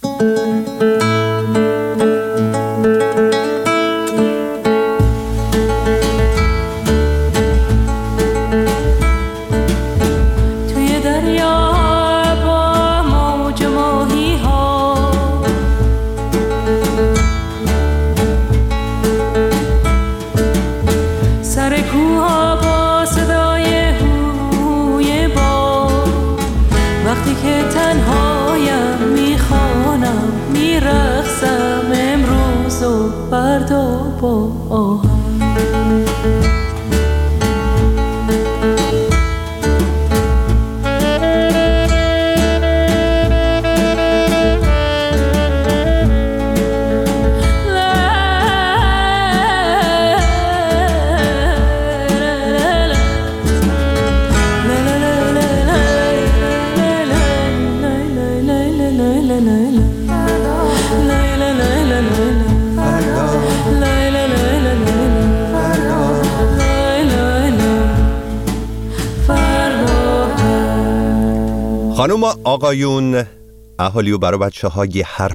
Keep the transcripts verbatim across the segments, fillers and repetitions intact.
خانم آقایون، اهالی و برای بچه های هر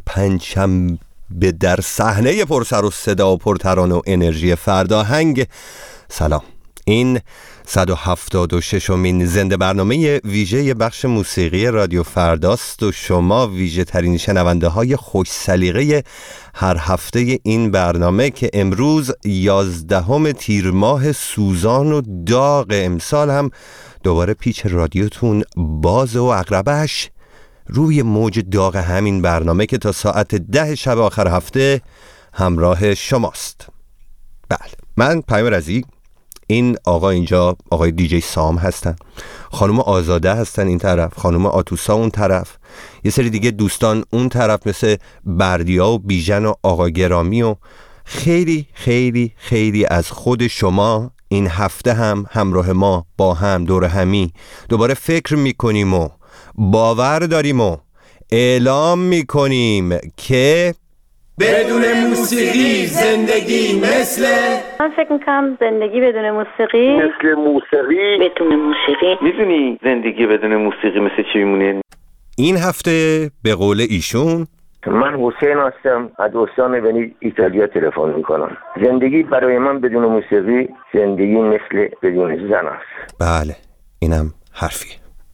پنجشنبه در صحنه پرسر و صدا و پرترانه و انرژی فرداهنگ، سلام. این صد و هفتاد و ششمین زنده برنامه ویژه بخش موسیقی رادیو فرداست و شما ویژه ترین شنونده های خوش سلیقه هر هفته این برنامه که امروز یازدهم تیر ماه سوزان و داغ امسال هم دوباره پیچ رادیوتون باز و عقربش روی موج داغ همین برنامه که تا ساعت ده شب آخر هفته همراه شماست. بله، من پیام رضی، این آقا اینجا آقای دیجی سام هستن، خانم آزاده هستن این طرف، خانم آتوسا اون طرف، یه سری دیگه دوستان اون طرف مثل بردیا و بیژن و آقا گرامی و خیلی خیلی خیلی از خود شما این هفته هم همراه ما با هم دور همی دوباره فکر میکنیم و باور داریم و اعلام میکنیم که بدون موسیقی زندگی مثل من فکر میکنم زندگی بدون موسیقی مثل موسیقی بدون موسیقی. میدونی زندگی بدون موسیقی مثل چی میمونه؟ این هفته به قول ایشون من حسین هستم، از استان ونیز ایتالیا تلفن میکنم. زندگی برای من بدون موسیقی زندگی مثل بدون زن است. بله، اینم حرفیه.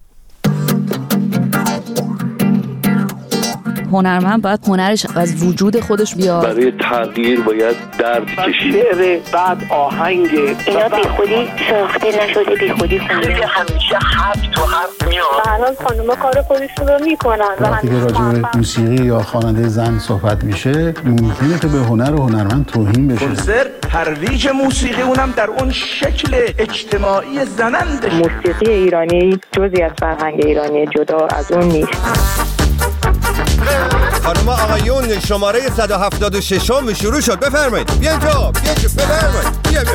هنرمند باید هنرش از وجود خودش بیاد. برای تغییر باید درد کشید. شعر، بعد آهنگ، اینا بی خودی ساخته نشده، بی خودی خونده. همیشه حرف تو حرف میاد. الان خانوما کار خودشون رو میکنن. وقتی که راجع به موسیقی یا خواننده زن صحبت میشه ممکنه که به هنر و هنرمند توهین بشه. کنسرت ترویج موسیقی اونم در اون شکل اجتماعی زننده. موسیقی ایرانی جزئی از فرهنگ ایرانی، جدا از اون نیست. خانم آقایون، شماره صد و هفتاد و شش شروع شد. بفرمایید. بیاین تو. بیاین تو. بفرمایید. بیاین.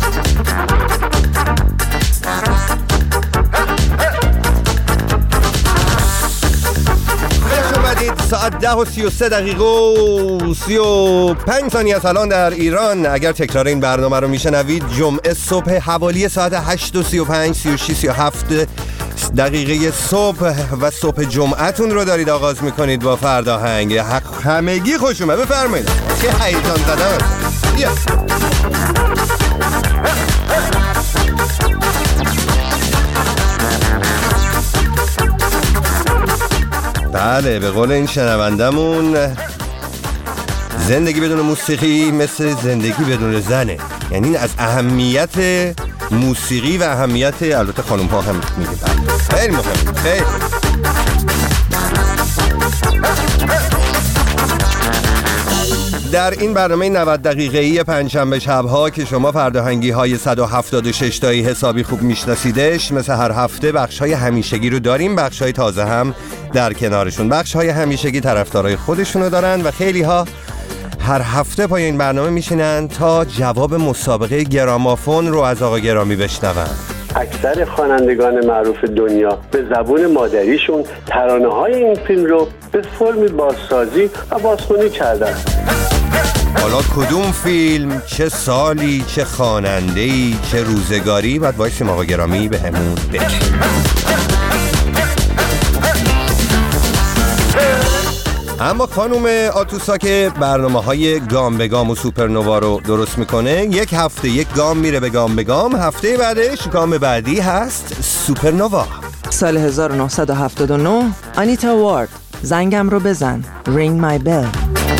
خوش اومدید. ساعت ده و سی و سه دقیقه و سی و پنج ثانیه است الان در ایران. اگر تکرار این برنامه رو میشنوید جمعه صبح حوالی ساعت هشت و سی و پنج، سی و شش، سی و هفت دقیقه صبح و صبح جمعتون رو دارید آغاز میکنید با فرداهنگ. همگی خوش اومد. بفرمایید. که هیجان زدم. بیا. بله، به قول این شنوندمون زندگی بدون موسیقی مثل زندگی بدون زنه. یعنی از اهمیت موسیقی و اهمیت البته خانم ها هم میگه. خیلی مهم. خیلی در این برنامه نود دقیقه‌ای پنجشنبه شب‌ها که شما فرداهنگی های صد و هفتاد و شش تایی حسابی خوب میشناسیدش، مثل هر هفته بخش‌های همیشگی رو داریم، بخش‌های تازه هم در کنارشون. بخش‌های همیشگی طرفدارای خودشونو دارن و خیلی ها هر هفته پای این برنامه میشینن تا جواب مسابقه گرامافون رو از آقا گرامی بشنون. اکثر خوانندگان معروف دنیا به زبان مادریشون ترانه‌های این فیلم رو به فرم بازسازی و بازخوانی کردن. حالا کدوم فیلم، چه سالی، چه خواننده‌ای، چه روزگاری، بعد وایسیم آقا گرامی به همون بگه. اما خانم آتوسا که برنامه های گام به گام و سوپرنوا رو درست میکنه، یک هفته یک گام میره به گام به گام، هفته بعدش گام بعدی هست سوپرنوا. سال هزار و نهصد و هفتاد و نه آنیتا وارد، زنگم رو بزن، Ring My Bell.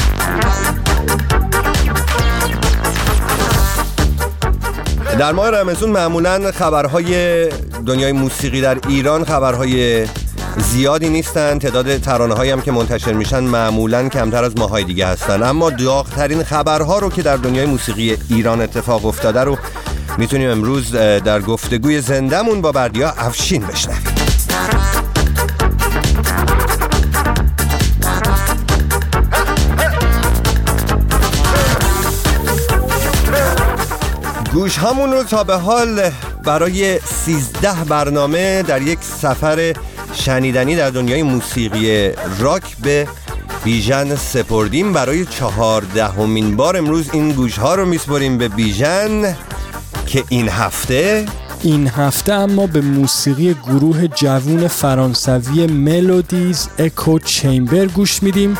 در ماه رمضان معمولاً خبرهای دنیای موسیقی در ایران خبرهای زیادی نیستن، تعداد ترانه‌هایی هم که منتشر میشن معمولاً کمتر از ماهای دیگه هستن، اما داغ‌ترین خبرها رو که در دنیای موسیقی ایران اتفاق افتاده رو میتونیم امروز در گفتگوی زندمون با بردیا افشین بشنویم. گوش همون رو تا به حال برای سیزده برنامه در یک سفر شنیدنی در دنیای موسیقی راک به بیژن سپردیم. برای چهاردهمین بار امروز این گوش ها رو میسپریم به بیژن که این هفته این هفته اما به موسیقی گروه جوون فرانسوی ملودیز اکو چیمبر گوش میدیم.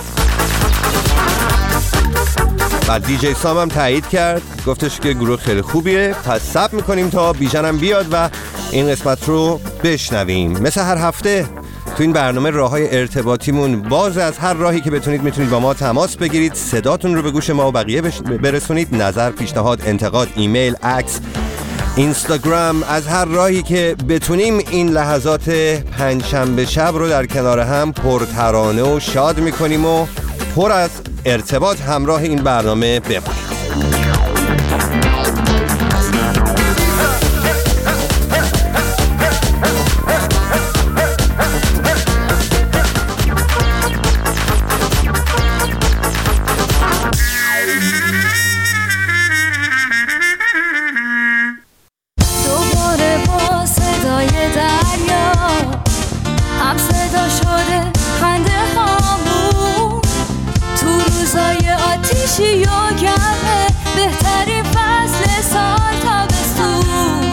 و دیجی سام هم تایید کرد، گفتش که گروه خیلی خوبیه، پس صبر میکنیم تا بیژن هم بیاد و این قسمت رو بشنویم. مثل هر هفته تو این برنامه راههای ارتباطیمون باز، از هر راهی که بتونید میتونید با ما تماس بگیرید، صداتون رو به گوش ما و بقیه برسونید، نظر، پیشنهاد، انتقاد، ایمیل، عکس، اینستاگرام، از هر راهی که بتونیم این لحظات پنجشنبه شب رو در کنار هم پرترانه و شاد میکنیم و پر از ارتباط همراه این برنامه بمونید. دوباره با صدای دریا هم صدا شده خنده هامون، تو روزای آتیشی و گرمه بهترین فصل سال تابستون.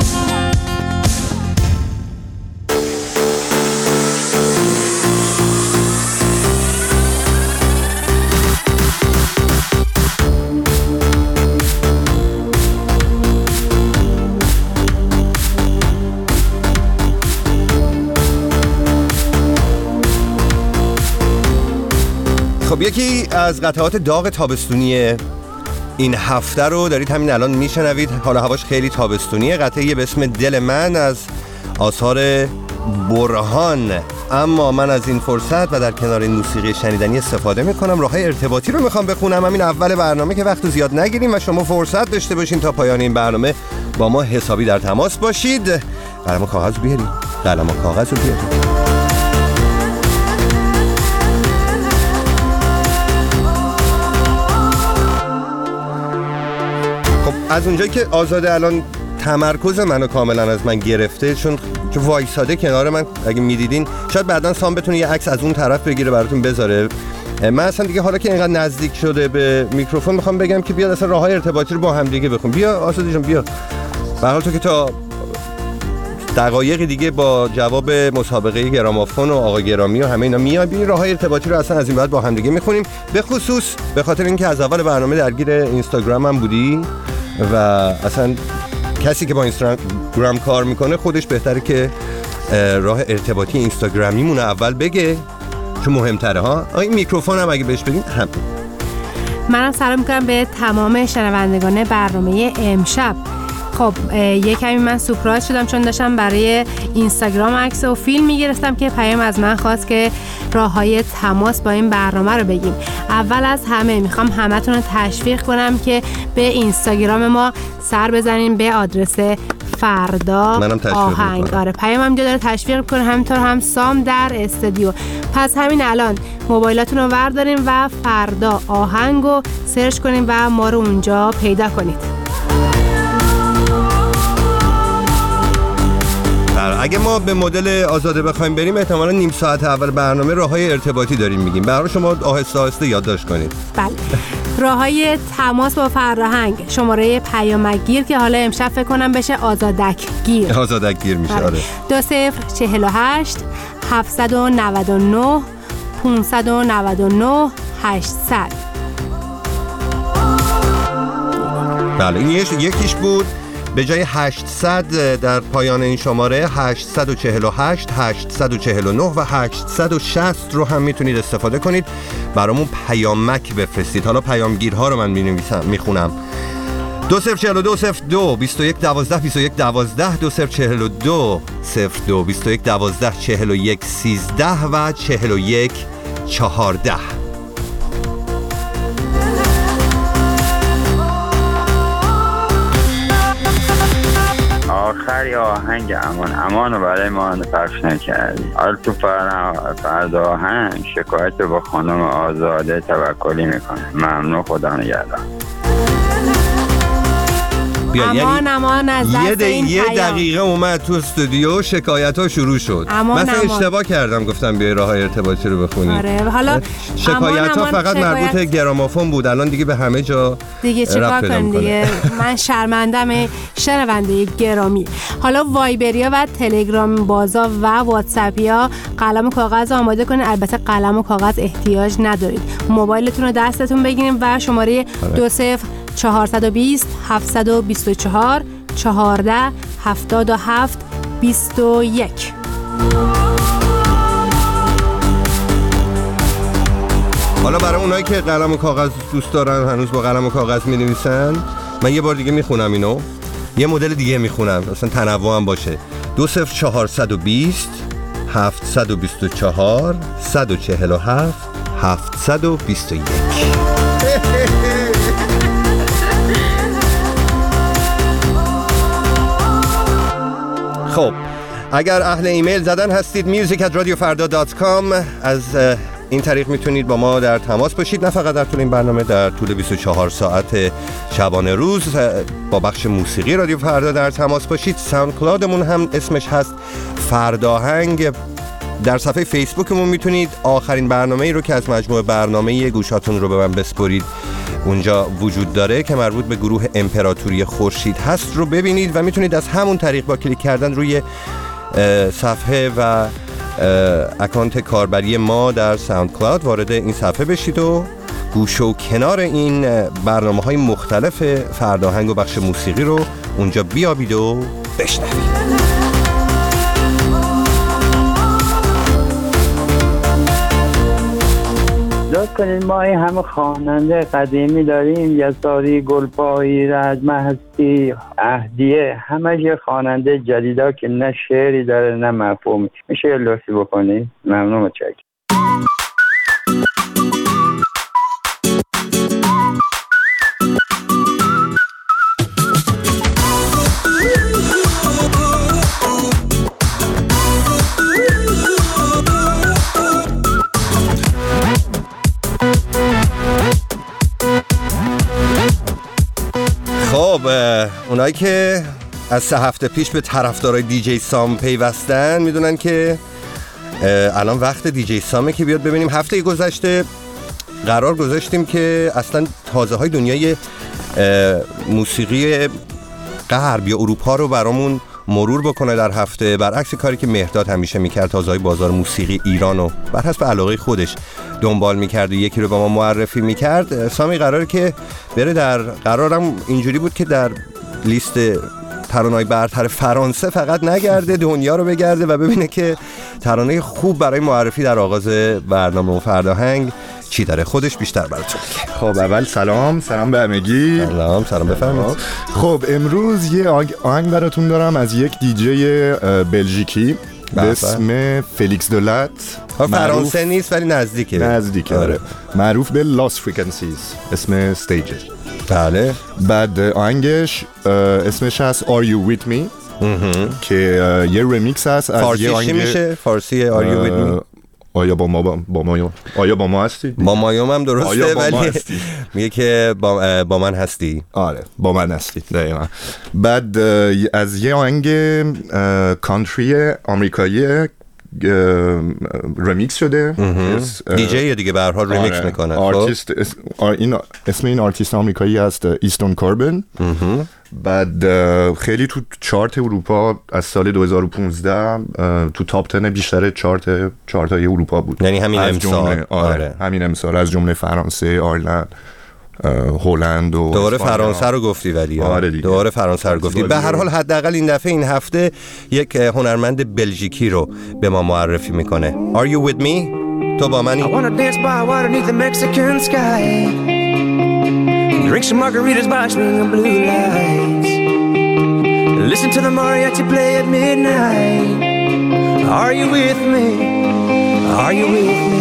خب یکی از قطعات داغ تابستونی این هفته رو دارید همین الان میشنوید، حالا هواش خیلی تابستونیه. قطعه به اسم دل من از آثار برهان. اما من از این فرصت و در کنار این موسیقی شنیدنی استفاده میکنم، راههای ارتباطی رو میخوام بخونم همین اول برنامه که وقت زیاد نگیریم و شما فرصت داشته باشین تا پایان این برنامه با ما حسابی در تماس باشید. قلم و کاغذ بیارید، قلم و کاغذ رو بیارید. از اونجایی که آزاده الان تمرکز منو کاملا از من گرفته، چون وایساده کنار من، اگه میدیدین شاید بعداً سام بتونه یه عکس از اون طرف بگیره براتون بذاره. من اصلا دیگه حالا که اینقدر نزدیک شده به میکروفون میخوام بگم که بیاد اصلا راههای ارتباطی رو با هم دیگه بخون. بیا آزاده جان بیا. به هر حال تو که تا دقایق دیگه با جواب مسابقه گرامافون و آقا گرامی و همه اینا میاد، ببین راههای ارتباطی رو اصلا از این بعد با هم دیگه میخونیم. به خصوص به خاطر اینکه از اول برنامه درگیر اینستاگرام هم بودی و اصلا کسی که با اینستاگرام کار میکنه خودش بهتره که راه ارتباطی اینستاگرامیمون اول بگه، چون مهمتره ها. این میکروفون هم اگه بهش بدین هم. منم سلام میکنم به تمام شنوندگان برنامه امشب. خب یه کمی من سورپرایز شدم چون داشتم برای اینستاگرام عکس و فیلم میگرفتم که پیام از من خواست که راههای تماس با این برنامه رو بگیم. اول از همه میخوام همتون رو تشویق کنم که به اینستاگرام ما سر بزنین به آدرس فردا آهنگ. آره پیامم اینجا داره تشویق کنه، همینطور هم سام در استودیو. پس همین الان موبایلاتون رو وردارین و فردا آهنگ رو سرچ کنین و ما رو اونجا پیدا کنید. اگه ما به مدل آزاده بخوایم بریم احتمالاً نیم ساعت اول برنامه راههای ارتباطی داریم میگیم، برای شما آهسته آهسته یادداشت کنید. بله. راههای تماس با فرهنگ، شماره پیامگیر که حالا امشب فکر کنم بشه آزادک گیر. آزادک گیر میشه. آره. دو صفر چهل و هشت هفتصد و نود و نه پانصد و نود و نه هشتصد. بله این یکیش بود. به جای هشتصد در پایان این شماره هشتصد و چهل و هشت، هشتصد و چهل و نه و هشتصد و شصت رو هم میتونید استفاده کنید برامون پیامک بفرستید. حالا پیامگیرها رو من مینویسم میخونم. دو صفر چهل و دو صفر دو بیست و یک دوازده بیست و یک دوازده، دو صفر چهل و دو صفر دو بیست و یک دوازده چهل و یک سیزده و چهل و یک چهارده. آخری آهنگ امان امان رو برای ما پخش نکردی. حالا تو فردا آهنگ شکایت رو با خانم آزاده توکلی میکنه. ممنون، خدا نگهدار. امان امان از دست یه, این یه پیام. دقیقه اومد تو استودیو، شکایت ها شروع شد. امان مثلا امان. اشتباه کردم گفتم بیای راه های ارتباطی رو بخونی. آره حالا شکایت ها فقط شکایت... مربوط گرامافون بود، الان دیگه به همه جا دیگه چیکار کنم دیگه. من شرمندم شنونده گرامی. حالا وایبریا و تلگرام بازا و واتساپیا قلم و کاغذ آماده کنید. البته قلم و کاغذ احتیاج ندارید، موبایلتون رو دستتون بگیرید و شماره دو صفر چهارصد و بیست هفتصد و بیست و چهار چهارده هفتاد و هفت بیست و یک. حالا برای اونایی که قلم و کاغذ دوست دارن، هنوز با قلم و کاغذ می نویسن، من یه بار دیگه میخونم اینو، یه مدل دیگه میخونم اصلا تنوع هم باشه. دو صفر چهارصد و بیست هفتصد و بیست و چهار صد و چهل و هفت هفتصد و بیست و یک. خب اگر اهل ایمیل زدن هستید میوزیک ات رادیو فردا دات کام، از این طریق میتونید با ما در تماس باشید، نه فقط در طول این برنامه، در طول بیست و چهار ساعت شبانه روز با بخش موسیقی رادیو فردا در تماس باشید. ساوند کلادمون هم اسمش هست فرداهنگ. در صفحه فیسبوکمون میتونید آخرین برنامه‌ای رو که از مجموعه برنامه گوشاتون رو به من بسپرید اونجا وجود داره که مربوط به گروه امپراتوری خورشید هست رو ببینید و میتونید از همون طریق با کلیک کردن روی صفحه و اکانت کاربری ما در ساوند کلاود وارد این صفحه بشید و گوشه و کنار این برنامه‌های مختلف فرداهنگ و بخش موسیقی رو اونجا بیابید و بشنوید. لطف کنید ما این همه خواننده قدیمی داریم، یساری، گلپایی، رجمه هستی، اهدیه، همه یه خواننده جدیدا که نه شعری داره نه مفهومی. میشه یه لطفی بکنید؟ ممنون، متشکرم. خب اونایی که از سه هفته پیش به طرفدارای دیجی سام پیوستن میدونن که الان وقت دیجی سامه که بیاد ببینیم. هفته گذشته قرار گذاشتیم که اصلا تازه های دنیای موسیقی غرب یا اروپا رو برامون مرور بکنه در هفته، برعکس کاری که مهرداد همیشه میکرد، تازه های بازار موسیقی ایران رو بر حسب علاقه خودش دنبال میکرد و یکی رو به ما معرفی میکرد. سامی قراره که بره در قرارم اینجوری بود که در لیست ترانه‌های برتر فرانسه فقط نگرده، دنیا رو بگرده و ببینه که ترانه خوب برای معرفی در آغاز برنامه و فرداهنگ چی داره. خودش بیشتر براتون میگه. خب اول سلام سلام به همگی. سلام سلام بفرمایید. خب امروز یه آهنگ براتون دارم از یک دیجی بلژیکی به اسم فلیکس دولت. فرانسه نیست ولی نزدیکه. نزدیکه آره. معروف به لاست فریکانسیز اسم استیجش. بله. بعد آهنگش اسمش هست Are You With Me که یه رمیکس هست از یه آهنگ. فارسی میشه؟ فارسی Are You With Me. آیا با ما با, با ما آیا با ما هستی؟ با مایوم هم درسته ولی میگه که با, با من هستی. آره با من هستی دقیقا. بعد از یه آهنگ کانتری آمریکایی رمیکس شده. دیجی دیگه به هر حال رمیکس میکنه. آرتیست این اسم این آرتیست آمریکایی هست ایستون کوربن. بعد خیلی تو چارت اروپا از سال دو هزار و پانزده تو تاپ ده بیشتر چارت چارت‌های اروپا بود. یعنی همین امسال. آره. آره همین امسال از جمله فرانسه، آیرلند، هلند و دوباره فرانسه رو گفتی ولی آره دیگه. دوباره فرانسه رو گفتی. به هر حال حداقل این دفعه این هفته یک هنرمند بلژیکی رو به ما معرفی میکنه. Are you with me؟ تو با منی؟ I wanna dance by water beneath the Mexican sky. Drink some margaritas by swinging blue lights. Listen to the mariachi play at midnight. Are you with me? Are you with me?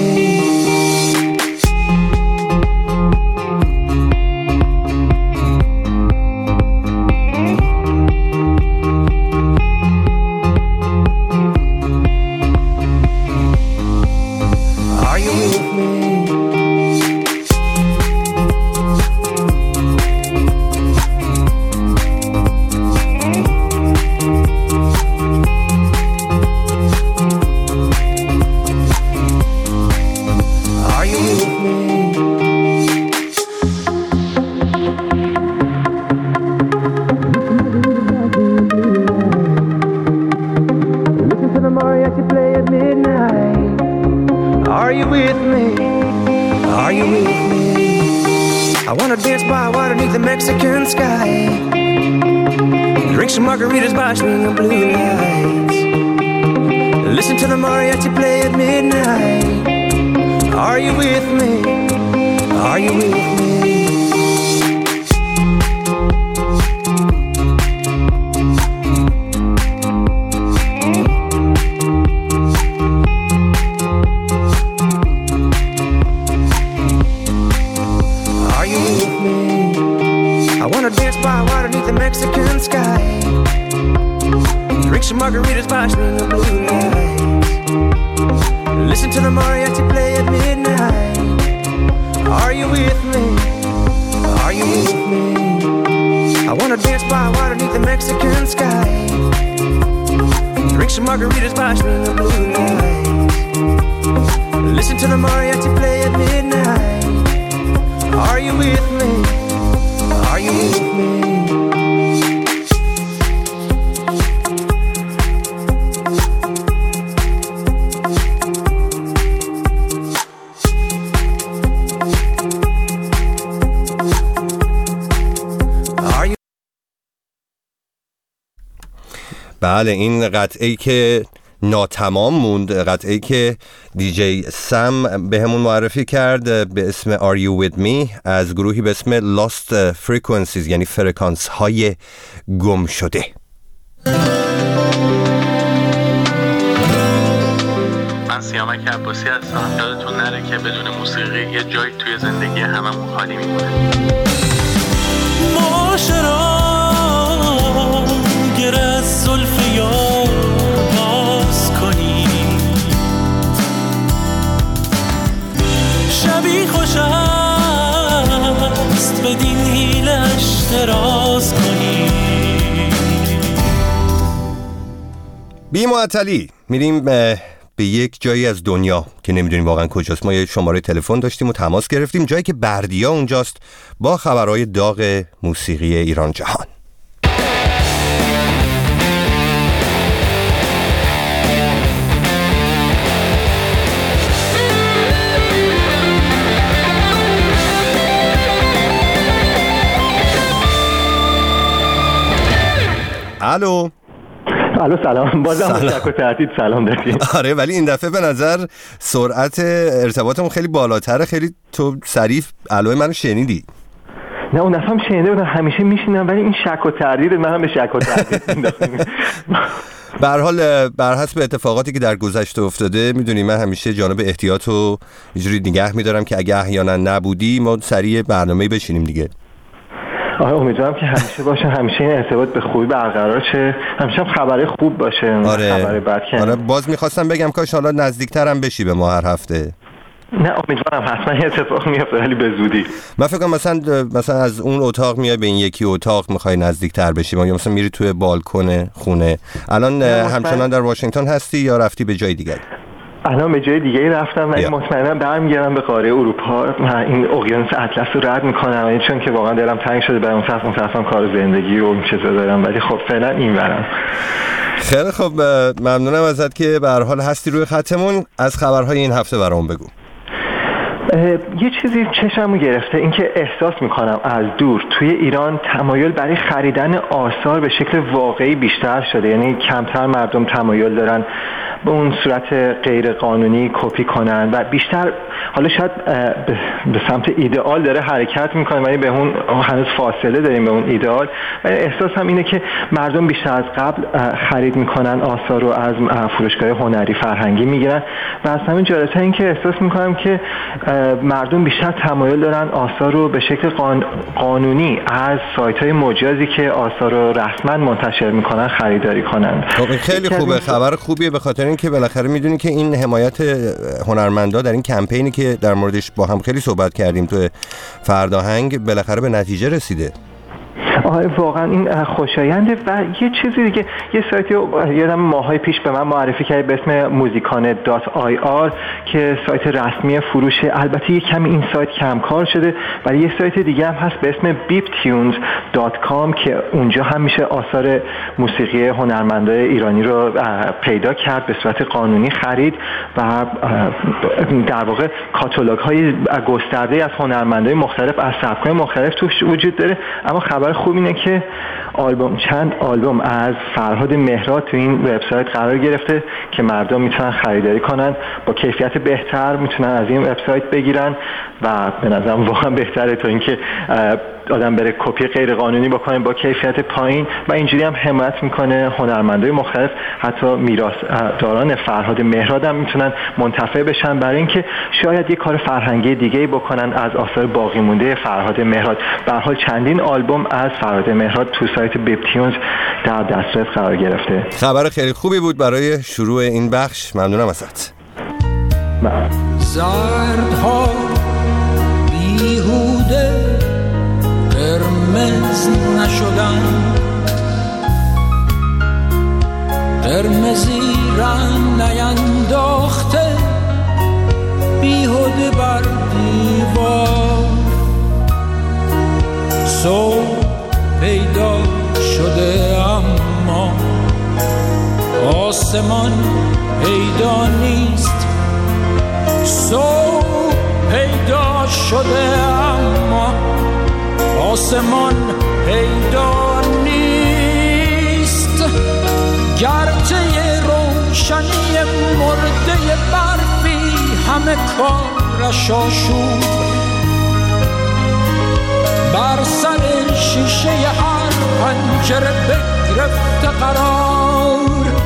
بله این قطعه‌ای که ناتمام موند، قطعه‌ای که دیجی سم به همون معرفی کرد به اسم Are You With Me از گروهی به اسم Lost Frequencies، یعنی فرکانس های گم شده. من سیامک عباسی هستم. یادتون نره که بدون موسیقی یه جایی توی زندگی هممون خالی میمونه. معاشرا گر از زلف یار باز کنی، شبی خوش است بدین حیلش دراز کنی. بی معطلی میریم به یک جایی از دنیا که نمیدونیم واقعا کجاست. ما یه شماره تلفن داشتیم و تماس گرفتیم، جایی که بردیا اونجاست با خبرهای داغ موسیقی ایران جهان. الو الو سلام. بازم شک و تردید سلام دادیم. آره ولی این دفعه به نظر سرعت ارتباطمون خیلی بالاتره. خیلی تو سریع الو منو شنیدی. نه اون دفعه هم شنیده بودم، همیشه میشینم ولی این شک و تردید من هم به شک و تردید میندازم. به هر حال بر حسب اتفاقاتی که در گذشته افتاده میدونی من همیشه جانب احتیاط رو یه جوری نگه میدارم که اگه احیانا نبودی ما سریع برنامه‌ای بچینیم دیگه. آره امیدوارم که همیشه باشه، همیشه این ارتباط به خوبی برقرار شه، همیشه هم خبر خوب باشه. آره. خبر بد که آره باز میخواستم بگم کاش حالا نزدیکترم بشی به ما هر هفته. نه امیدوارم حتما یه اتفاق میفته ولی به زودی. من فکر کنم مثلا مثلا از اون اتاق میای به این یکی اتاق میخوای نزدیکتر بشی، یا مثلا میری توی بالکن خونه. الان همچنان در واشنگتن هستی یا رفتی به جای دیگه؟ الان به جای دیگه رفتم و مطمئنا برمیگردم به قاره اروپا و این اقیانوس اطلس رو رد میکنم، چون که واقعا دلم تنگ شده برای اون طرف اون طرفم کار زندگی و این چیزا دارم، ولی خب فعلا این برم. خیلی خب، ممنونم ازت که به هر حال هستی روی خطمون. از خبرهای این هفته برام بگو. یه چیزی چشممو گرفته، اینکه احساس میکنم از دور توی ایران تمایل برای خریدن آثار به شکل واقعی بیشتر شده، یعنی کمتر مردم تمایل دارن به اون صورت غیر قانونی کپی کنن و بیشتر حالا شاید به سمت ایدئال داره حرکت میکنه، ولی به اون هنوز فاصله داریم به اون ایدئال. ولی احساسم اینه که مردم بیشتر از قبل خرید میکنن آثار رو از فروشگاه هنری فرهنگی میگیرن و از همین جالب‌تر این که احساس میکنم که مردم بیشتر تمایل دارن آثار رو به شکل قان... قانونی از سایت‌های مجازی که آثار رو رسما منتشر میکنن خریداری کنن. خب خیلی خوبه، خبر خوبیه، به خاطر اینکه بالاخره میدونی که این حمایت هنرمندا در این کمپینی که در موردش با هم خیلی صحبت کردیم تو فرداهنگ بالاخره به نتیجه رسیده. آره واقعا این خوشاینده. و یه چیزی دیگه، یه سایتی یادم ماهای پیش به من معرفی کرد به اسم موزیکانه دات آی آر که سایت رسمی فروشه. البته یه کمی این سایت کمکار شده، ولی یه سایت دیگه هم هست به اسم بیپ تیونز دات کام که اونجا هم میشه آثار موسیقی هنرمندای ایرانی رو پیدا کرد، به صورت قانونی خرید و در واقع کاتالوگ های گسترده از هنرمندای مختلف از سبک‌های مختلف توش وجود داره. اما خبر خوب اینه که آلبوم چند آلبوم از فرهاد مهراد تو این وبسایت قرار گرفته که مردم میتونن خریداری کنن، با کیفیت بهتر میتونن از این وبسایت بگیرن و به نظرم واقعا بهتره تا اینکه آدم بره کپی غیر قانونی بکنه با کیفیت پایین. و اینجوری هم حمایت میکنه هنرمندای مختلف، حتی میراثداران فرهاد مهراد هم میتونن منتفع بشن برای اینکه شاید یه کار فرهنگی دیگه بکنن از آثار باقی مونده فرهاد مهراد. به هر حال چندین آلبوم از فرهاد مهراد تو سایت بیپ تیونز در دسترس قرار گرفته. خبر خیلی خوبی بود برای شروع این بخش. ممنونم ازت. زردها بیهوده قرمز نشدن، قرمزی رنگ نینداخته بیهوده بر دیوار. صبح پیدا شده اما آسمان پیدا نیست. صبح پیدا شده اما آسمان پیدا نیست. گرچه روشنی مرده برفی همه کارش آشوب، بر سر شیشه هر پنجره بگرفته قرار.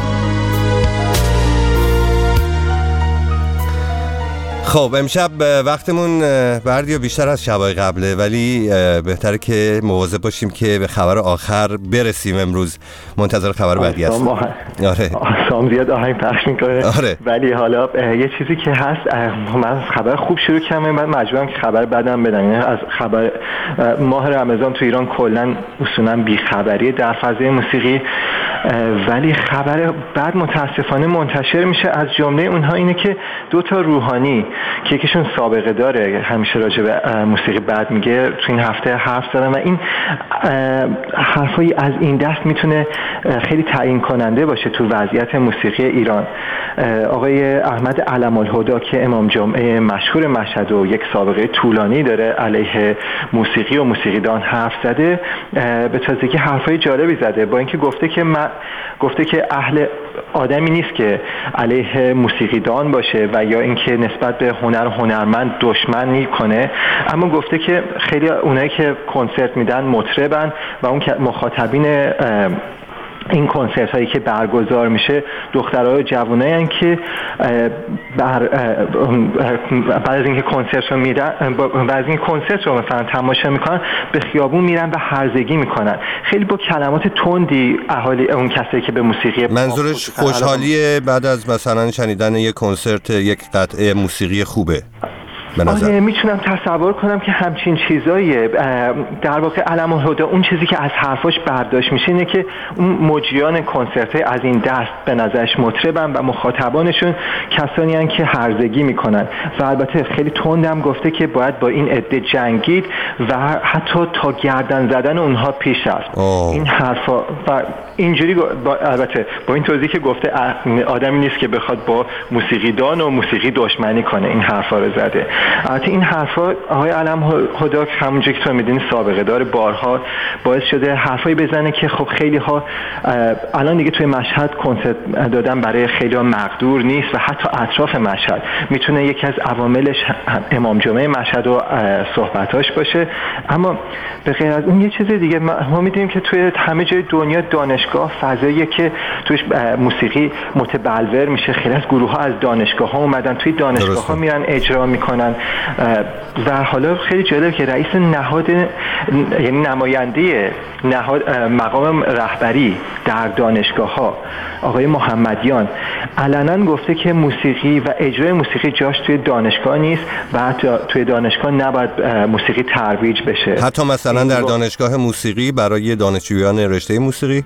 خب امشب وقتمون بردیا بیشتر از شبای قبله، ولی بهتره که مواظب باشیم که به خبر آخر برسیم. امروز منتظر خبر بعدی هستم. آره سام زیاد آهنگ پخش میکنه. آره. ولی حالا یه چیزی که هست، من خبر خوب شروع کردم، من مجبورم که خبر بدم بدم. یعنی از خبر ماه رمضان تو ایران کلا اصولا بیخبری در فضای موسیقی، ولی خبر بعد متاسفانه منتشر میشه. از جمله اونها اینه که دو تا روحانی که یکیشون سابقه داره همیشه راجع به موسیقی بد میگه تو این هفته حرف زدن و این حرفایی از این دست میتونه خیلی تعیین کننده باشه تو وضعیت موسیقی ایران. آقای احمد علم الهدی که امام جمعه مشهور مشهد و یک سابقه طولانی داره علیه موسیقی و موسیقیدان حرف زده، به تازگی حرفای جالبی زده، با اینکه گفته که من گفته که اهل آدمی نیست که علیه موسیقیدان باشه و یا اینکه نسبت به هنر و هنرمند دشمنی کنه، اما گفته که خیلی اونایی که کنسرت میدن مطربن و اون مخاطبین این کنسرت هایی که برگزار میشه دخترای جوانایی هستن که بر بعد از اینکه کنسرت رو میدن بعد از این کنسرت رو مثلا تماشا میکنن به خیابون میرن و هرزگی میکنن. خیلی با کلمات تندی اهالی اون کسایی که به موسیقی، منظورش خوشحالیه بعد از مثلا شنیدن یک کنسرت یک قطعه موسیقی خوبه. آره میتونم تصور کنم که همچین چیزاییه. در واقع علم الهدی اون چیزی که از حرفاش برداشت میشه اینه که اون مجریان کنسرت از این دست به نظرش مطربن و مخاطبانشون کسانی هستن که هرزگی میکنن و البته خیلی تندم گفته که باید با این عده جنگید و حتی تا گردن زدن اونها پیش رفت. این حرفا و اینجوری با البته با این توضیح که گفته آدمی نیست که بخواد با موسیقیدان و موسیقی دشمنی کنه، این حرفا رو زده. البته این حرفا آقای علم الهدی همونجوری که تو میدونی سابقه داره، بارها باعث شده حرفایی بزنه که خب خیلی ها الان دیگه توی مشهد کنسرت دادن برای خیلی ها مقدور نیست و حتی اطراف مشهد میتونه یکی از عواملش امام جمعه مشهد و صحبتاش باشه. اما به غیر از اون یه چیز دیگه ما میدونیم که توی همه جای دنیا دانشگاه فضاییه که توش موسیقی متبلور میشه. خیلی از گروه ها از دانشگاه ها اومدن توی دانشگاه ها میرن اجرا میکنن و حالا خیلی جالب که رئیس نهاد یعنی نماینده نهاد مقام رهبری در دانشگاه ها آقای محمدیان علنا گفته که موسیقی و اجرای موسیقی جاش توی دانشگاه نیست و حتی توی دانشگاه نباید موسیقی ترویج بشه. حتی مثلا در دانشگاه موسیقی برای دانشجویان رشته موسیقی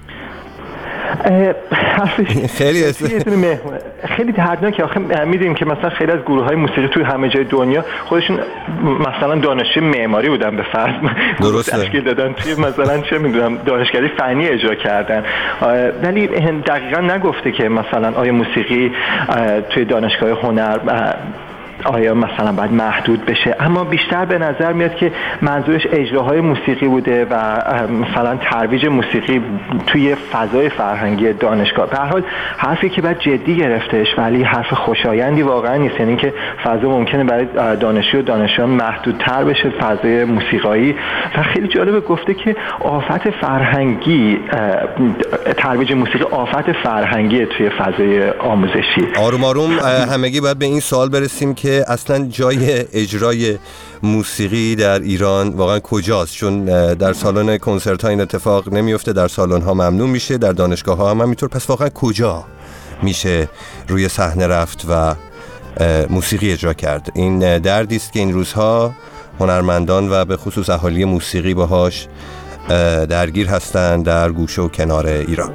خیلی خیلی دردناکه. آخه میدونیم که مثلا خیلی از گروه‌های موسیقی توی همه جای دنیا خودشون مثلا دانشجوی معماری بودن به فرض تشکیل دادن توی مثلا چه میدونم دانشکده فنی اجرا کردن، ولی دقیقاً نگفته که مثلا آیا موسیقی توی دانشگاه هنر آیا مثلا باید محدود بشه. اما بیشتر به نظر میاد که منظورش اجراهای موسیقی بوده و مثلا ترویج موسیقی توی فضای فرهنگی دانشگاه. به هر حال حرفی که باید جدی گرفتهش ولی حرف خوشایندی واقعا نیست، یعنی که فضا ممکنه برای دانشجو و دانشجویان محدودتر بشه فضای موسیقایی. و خیلی جالبه گفته که آفت فرهنگی ترویج موسیقی آفت فرهنگی توی فضای آموزشی. آروم آروم همگی باید به این سوال برسیم که اصلا جای اجرای موسیقی در ایران واقعا کجاست؟ چون در سالن کنسرت ها این اتفاق نمیفته، در سالن ها ممنوع میشه، در دانشگاه ها هم همینطور. پس واقعا کجا میشه روی صحنه رفت و موسیقی اجرا کرد؟ این دردی است که این روزها هنرمندان و به خصوص اهالی موسیقی باهاش درگیر هستند در گوشه و کنار ایران.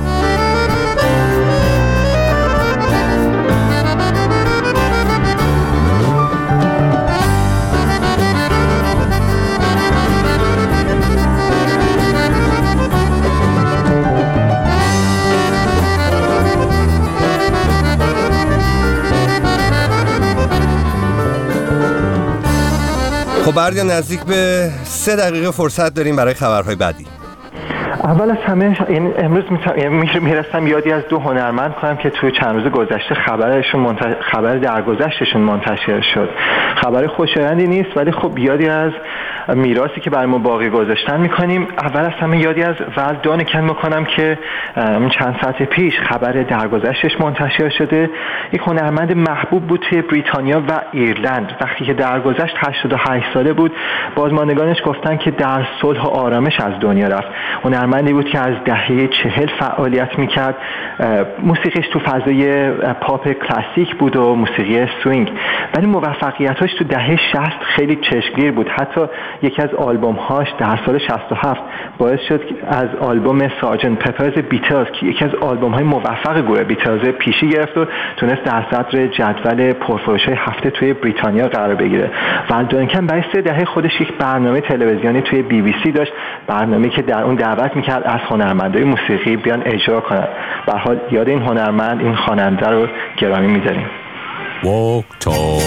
خب بردیا نزدیک به سه دقیقه فرصت داریم برای خبرهای بعدی. اول از همه این امروز میرسم یادی از دو هنرمند کنم که توی چند روز گذشته خبرشون منتشر خبر درگذشتشون منتشر شد. خبر خوشایندی نیست ولی خب یادی از میراثی که برای ما باقی گذاشتن میکنیم. اول از همه یادی از ولد دانکن میکنم که چند ساعت پیش خبر درگذشتش منتشر شده. یک هنرمند محبوب بود توی بریتانیا و ایرلند. وقتی که درگذشت هشتاد و هشت ساله بود. بازماندگانش گفتن که در صلح و آرامش از دنیا رفت. هنرمندی بود که از دهه چهل فعالیت میکرد. موسیقیش تو فضای پاپ کلاسیک بود و موسیقی سوینگ، ولی موفقیتاش تو دهه شصت خیلی چشمگیر بود. حتی یکی از آلبوم‌هاش در سال شصت و هفت باعث شد از آلبوم سارجنت پپرز بیتلز که یکی از آلبوم‌های موفق گروه بیتلز پیشی گرفت و تونست در صدر جدول پرفروش‌های هفته توی بریتانیا قرار بگیره. ولد دانکن برای سه دهه خودش یک برنامه تلویزیونی توی بی بی سی داشت، برنامه‌ای که در اون دعوت می‌کرد از هنرمندای موسیقی بیان اجرا کنن. به هر حال یاد این هنرمند، این خواننده رو گرامی می‌داریم. Walk tall,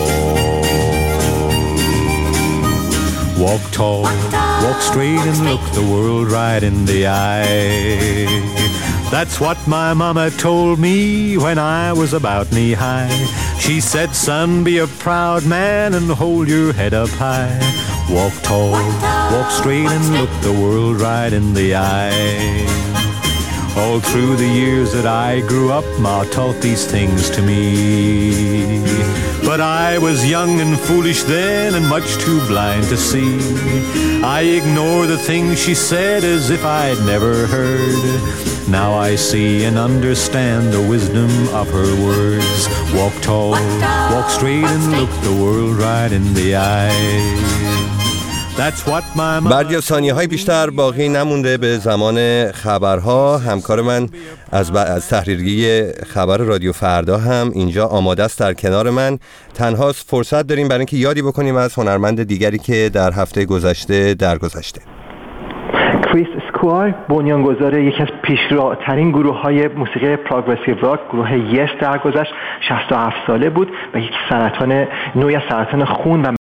walk tall, walk straight and look the world right in the eye. That's what my mama told me when I was about knee high. She said, son, be a proud man and hold your head up high. Walk tall, walk straight and look the world right in the eye. All through the years that I grew up, Ma taught these things to me. But I was young and foolish then and much too blind to see. I ignored the things she said as if I'd never heard. Now I see and understand the wisdom of her words. Walk tall, walk straight and look the world right in the eye. That's what my بعد ثانیه های بیشتر باقی نمونده به زمان خبرها. همکار من از, ب... از تحریریه خبر رادیو فردا هم اینجا آماده است در کنار من. تنها فرصت داریم برای اینکه یادی بکنیم از هنرمند دیگری که در هفته گذشته درگذشته. کریس اسکوار بنیانگذار یکی از پیشروترین گروه‌های موسیقی پروگرسیو راک، گروه یس، درگذشت. شصت و هفت ساله بود و یک سرطان نوعی از سرطان خون و